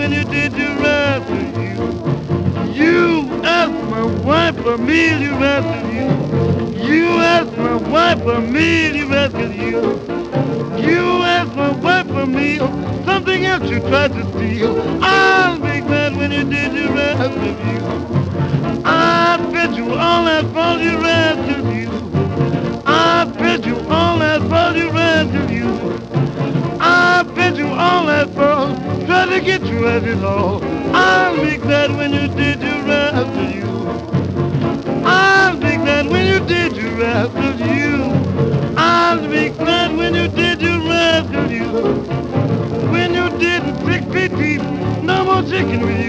when you did your right to you. You asked my wife for me, you rascal you. You asked my wife for me, you rascal you. You asked my wife for me, something else you tried to steal. I'll be glad when you did your right to you. I bet you all that fall you rascal you. I bet you all that fall you rascal you. I bet you all that fall, try to get you as it all. I'll be glad when you did your right to you. I'll be glad when you did your right to you. I'll be glad when you did your right to you. When you did 6 feet deep, no more chicken with you.